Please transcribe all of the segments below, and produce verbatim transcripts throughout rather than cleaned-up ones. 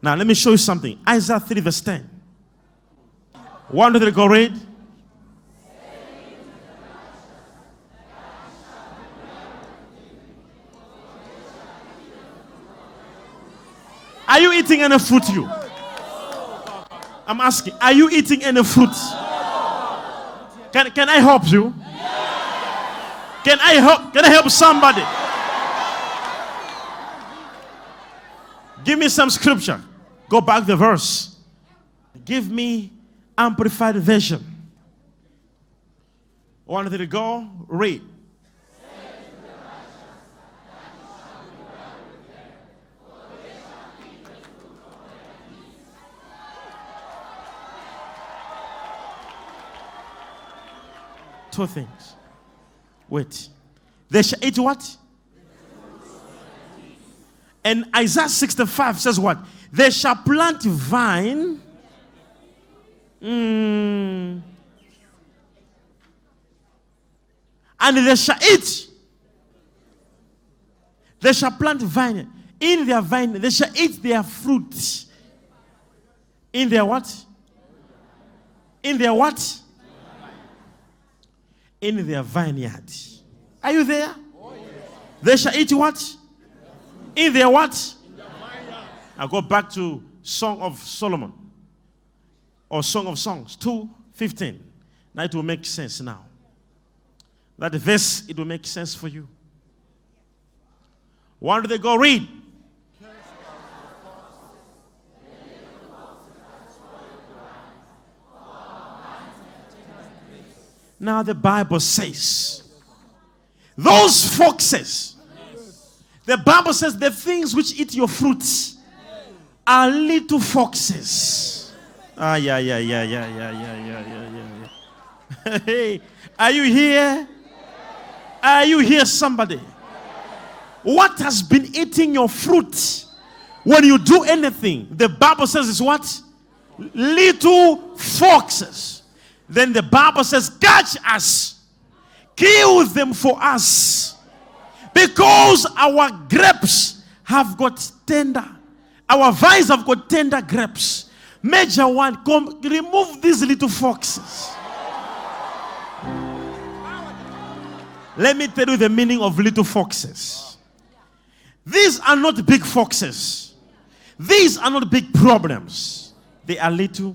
Now, let me show you something. Isaiah three, verse ten. One, two, three, go read. Are you eating any fruit, you? I'm asking, are you eating any fruit? Can, can I help you? Can I help? Can I help somebody? Give me some scripture. Go back the verse. Give me amplified version. One, two, three, go. Read. Two things. Wait. They shall eat what? And Isaiah sixty-five says what? They shall plant vine. Mm, and they shall eat. They shall plant vine. In their vine, they shall eat their fruit. In their what? In their what? In their vineyard. Are you there? Oh, yes. They shall eat what? In their what? I go back to Song of Solomon. Or Song of Songs, two fifteen. Now it will make sense now. That verse, it will make sense for you. Why do they go read? Now the Bible says, those foxes, the Bible says the things which eat your fruits are little foxes. Ah, yeah, yeah, yeah, yeah, yeah, yeah, yeah, yeah, yeah. Hey, are you here? Are you here, somebody? What has been eating your fruit when you do anything? The Bible says it's what? Little foxes. Then the Bible says, catch us, kill them for us, because our grapes have got tender, our vines have got tender grapes. Major one, come remove these little foxes. Let me tell you the meaning of little foxes. These are not big foxes. These are not big problems. They are little.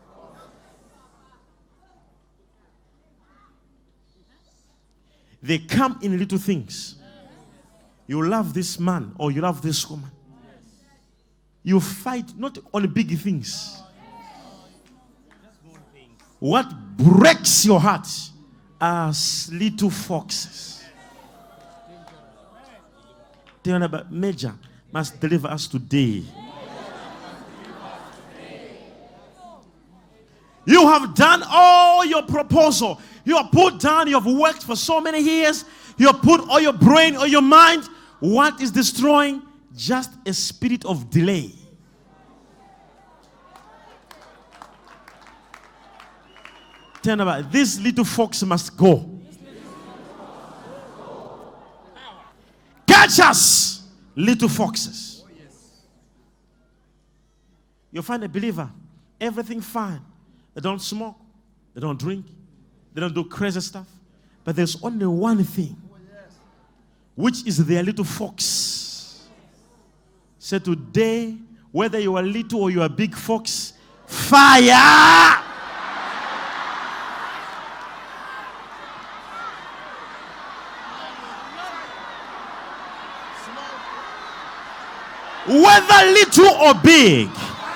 They come in little things. You love this man or you love this woman. You fight not on big things. What breaks your heart are little foxes. Tell you about Major must deliver us today. You have done all your proposal. You have put down, you have worked for so many years. You have put all your brain, all your mind. What is destroying? Just a spirit of delay. Tell about this little fox must go. Catch us, little foxes. You find a believer, everything fine. They don't smoke, they don't drink, they don't do crazy stuff. But there's only one thing, which is their little fox. Say today, whether you are little or you are big fox, fire! Whether little or big.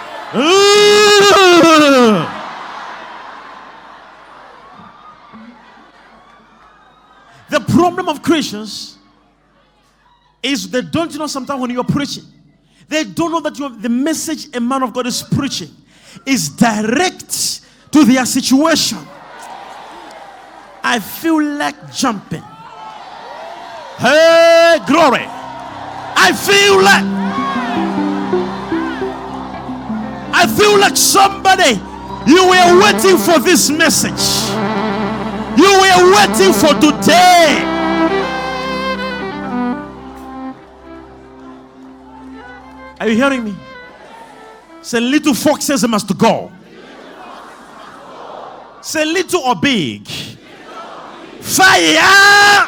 The problem of Christians is they don't know sometimes when you're preaching. They don't know that you have the message a man of God is preaching is direct to their situation. I feel like jumping. Hey, glory. I feel like I feel like somebody, you were waiting for this message. You were waiting for today. Are you hearing me? Say, little foxes must go. Say, little or big. Fire!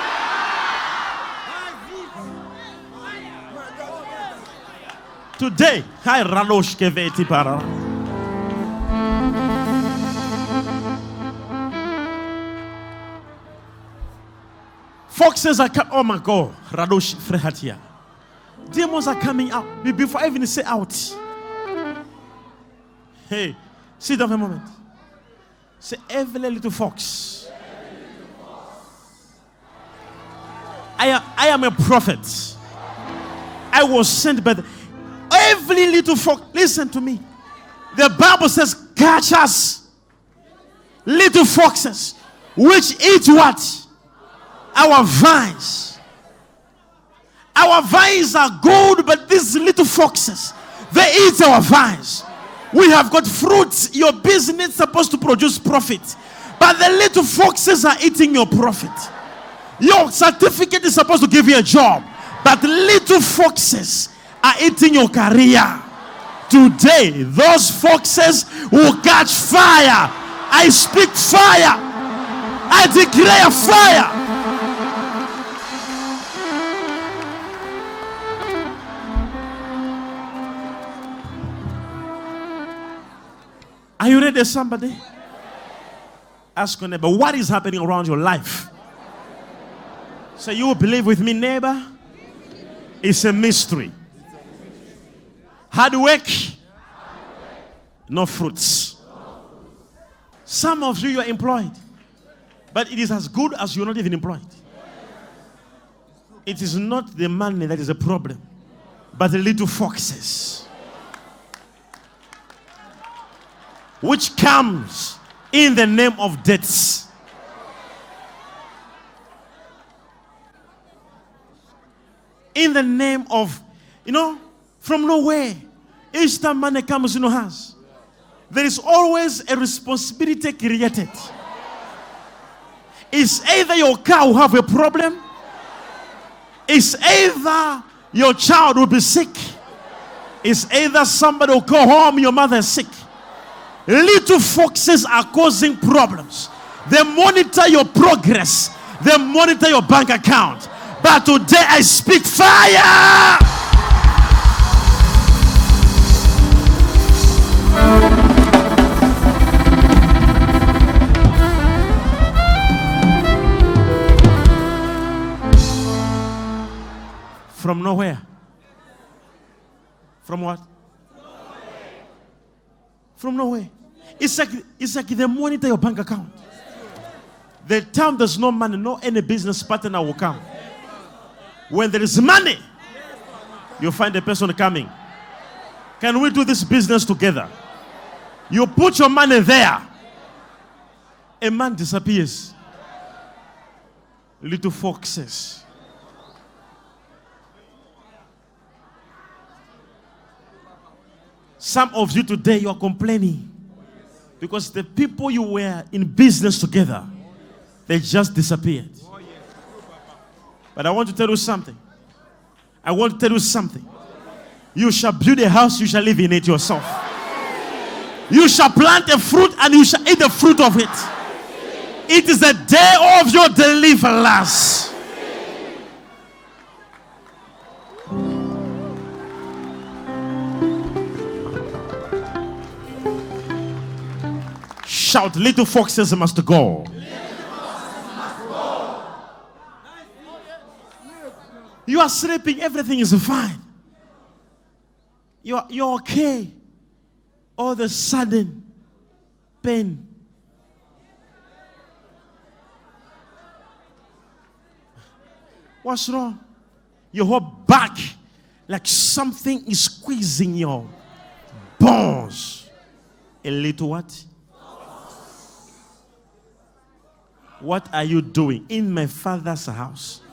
Today, hi Ralosh Keveti Para. Foxes are coming. Oh my God, Radosh Frehatia. Demons are coming out. Before I even say out. Hey, sit down for a moment. Say, every little fox. I am, I am a prophet. I was sent by the, every little fox. Listen to me. The Bible says, catch us, little foxes, which eat what? Our vines. Our vines are good, but these little foxes, they eat our vines. We have got fruits. Your business is supposed to produce profit, but the little foxes are eating your profit. Your certificate is supposed to give you a job, but little foxes are eating your career. Today, those foxes will catch fire. I speak fire. I declare fire. Are you ready, somebody? Ask your neighbor, what is happening around your life? So you will believe with me, neighbor? It's a mystery. Hard work, no fruits. Some of you, you are employed, but it is as good as you're not even employed. It is not the money that is a problem, but the little foxes, which comes in the name of debts. In the name of, you know, from nowhere, each time money comes in your hands, there is always a responsibility created. It's either your car will have a problem, it's either your child will be sick, it's either somebody will go home, your mother is sick. Little foxes are causing problems. They monitor your progress. They monitor your bank account. But today I speak fire. From nowhere. From what? From nowhere. It's like, it's like they monitor your bank account. The time there's no money, no any business partner will come. When there is money, you find a person coming. Can we do this business together? You put your money there. A man disappears. Little foxes. Some of you today, you are complaining because the people you were in business together, they just disappeared. But I want to tell you something. I want to tell you something. You shall build a house, you shall live in it yourself. You shall plant a fruit and you shall eat the fruit of it. It is the day of your deliverance. Shout, little foxes must go. You are sleeping, everything is fine. You're, you're okay. All of a sudden, pain. What's wrong? Your whole back, like something is squeezing your bones. A little what? What are you doing in my father's house?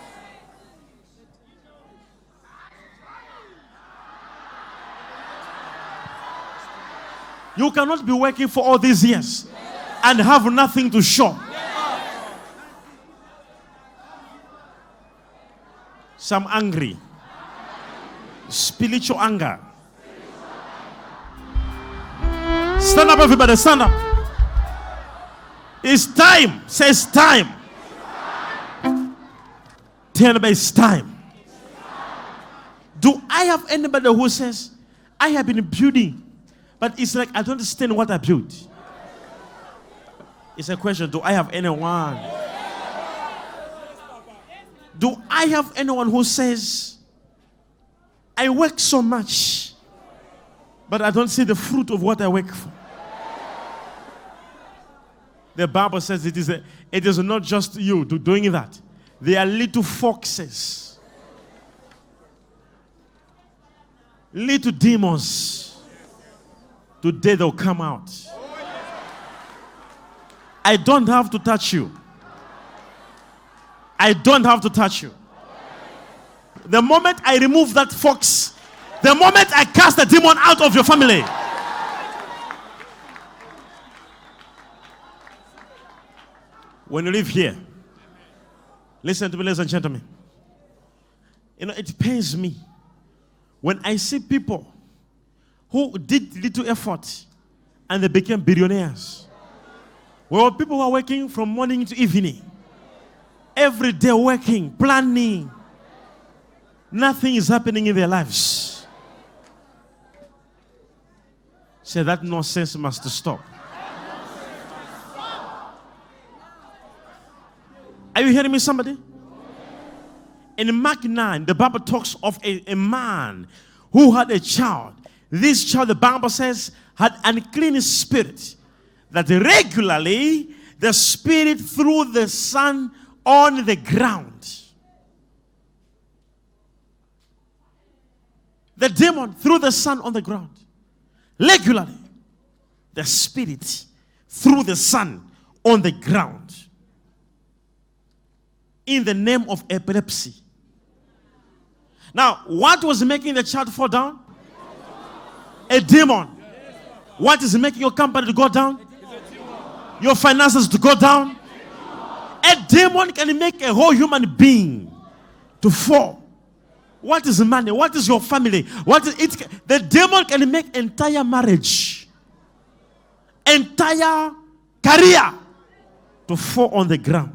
You cannot be working for all these years and have nothing to show. Some angry. Spiritual anger. Stand up, everybody. Stand up. It's time. Says time. Tell me it's time. Do I have anybody who says, I have been building, but it's like I don't understand what I built? It's a question. Do I have anyone? Do I have anyone who says, I work so much, but I don't see the fruit of what I work for? The Bible says it is, a, it is not just you doing that. They are little foxes, little demons. Today they'll come out. I don't have to touch you. I don't have to touch you. The moment I remove that fox, the moment I cast the demon out of your family, when you live here, listen to me, ladies and gentlemen. You know, it pains me when I see people who did little effort and they became billionaires. Well, people who are working from morning to evening, every day working, planning, nothing is happening in their lives. Say that nonsense must stop. Are you hearing me, somebody? In Mark nine, the Bible talks of a, a man who had a child. This child, the Bible says, had an unclean spirit, that regularly the spirit threw the son on the ground. The demon threw the son on the ground. Regularly, the spirit threw the son on the ground in the name of epilepsy. Now, what was making the child fall down? A demon. What is making your company to go down? Your finances to go down? A demon can make a whole human being to fall. What is money? What is your family? What is it? The demon can make entire marriage, entire career to fall on the ground.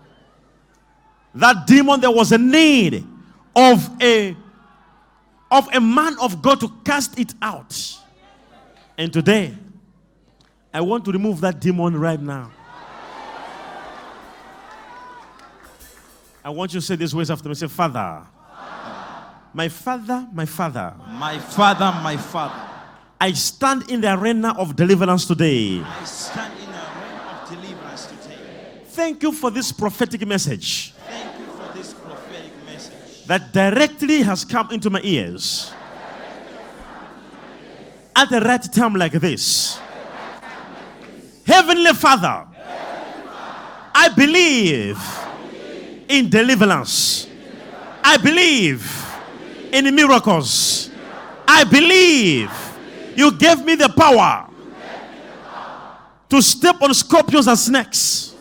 That demon, there was a need of a of a man of God to cast it out. And today, I want to remove that demon right now. I want you to say these words after me. Say, Father, my Father, my Father, my Father, my Father, I stand in the arena of deliverance today. I stand in the arena of deliverance today. Thank you for this prophetic message. Thank you for this prophetic message that directly has come into my ears at the right time like this. Heavenly Father, I believe in deliverance. I believe in miracles. I believe you gave me the power to step on scorpions and snakes,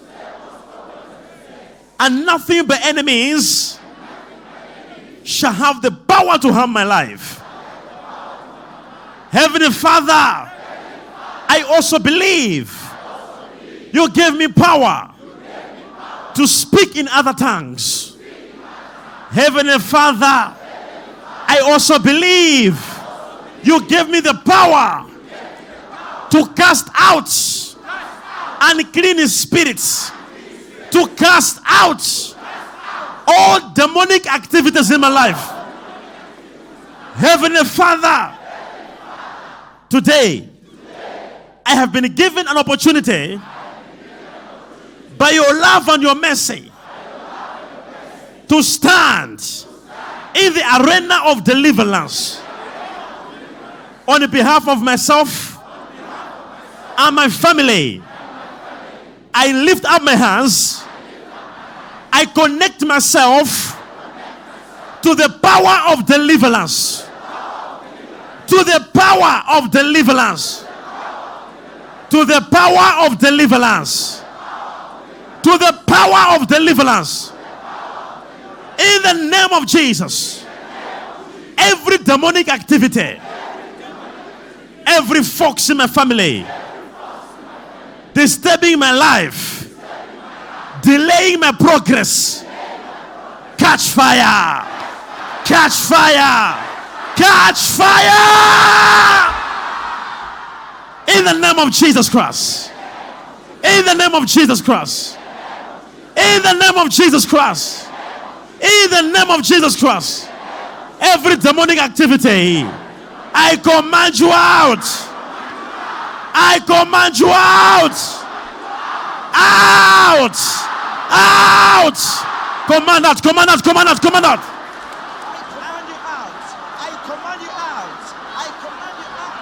and nothing but enemies shall have the power to harm my life. Heavenly Father, I also believe you gave me power to speak in other tongues. Heavenly Father, I also believe you gave me the power to cast out unclean spirits, to cast out all demonic activities in my life. Heavenly Father, today I have been given an opportunity by your love and your mercy to stand in the arena of deliverance on behalf of myself and my family. I lift up my hands. I connect myself to the power of deliverance. To the power of deliverance. To the power of deliverance. To the power of deliverance. In the name of Jesus. Every demonic activity, Every fox in my family, disturbing my life, delaying my progress, catch fire, catch fire, catch fire in the name of Jesus Christ. In the name of Jesus Christ. In the name of Jesus Christ. In the name of Jesus Christ. Every demonic activity, I command you out. I command you out. Out. Out. Command out. Command out. Command out. Command out. I command you out. I command you out.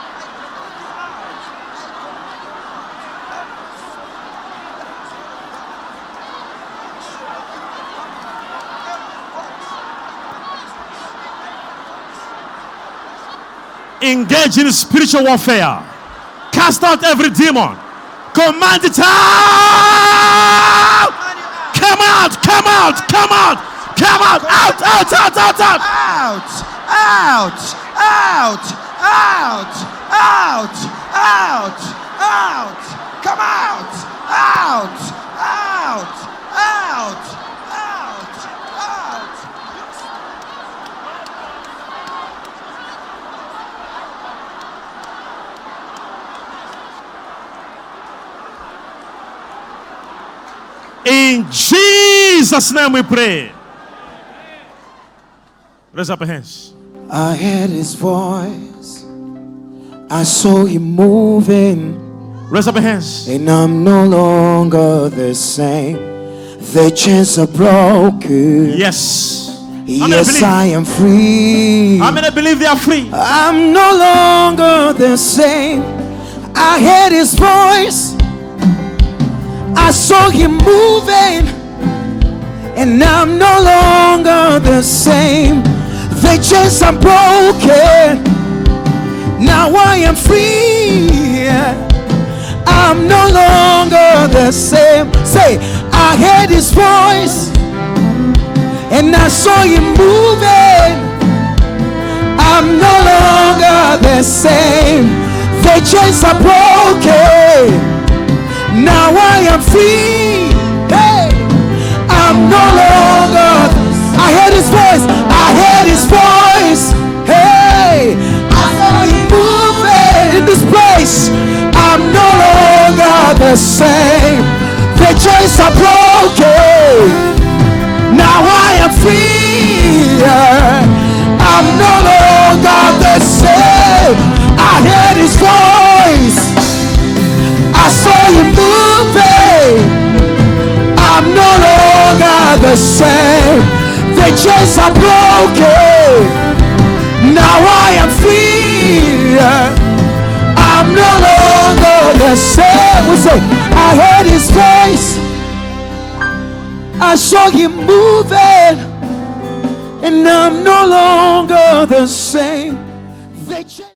Engage in spiritual warfare. Cast out every demon. Command it out. Come out. Come out. Come out. Come out. Out. Out. Out. Out. Out. Out, out, out, out, out, out, come out, out, out, out, out, out. In Jesus' name we pray. Raise up your hands. I heard his voice. I saw him moving. Raise up your hands. And I'm no longer the same. The chains are broken. Yes. Yes, I am free. How many believe they are free? I'm no longer the same. I heard his voice. I saw him moving. And I'm no longer the same. The chains are broken. Now I am free. I'm no longer the same. Say, I heard his voice and I saw him moving. I'm no longer the same. The chains are broken. Now I am free. Hey, I'm no longer. I heard his voice. I heard his voice. Hey, I saw him moving in this place. I'm no longer the same. The chains are broken. Now I am free. I'm no longer the same. I heard his voice. I saw him moving. I'm no longer the same. The chains are broken. Now I am free. I'm no longer the same. We say, I heard his voice. I saw him moving. And I'm no longer the same. The chains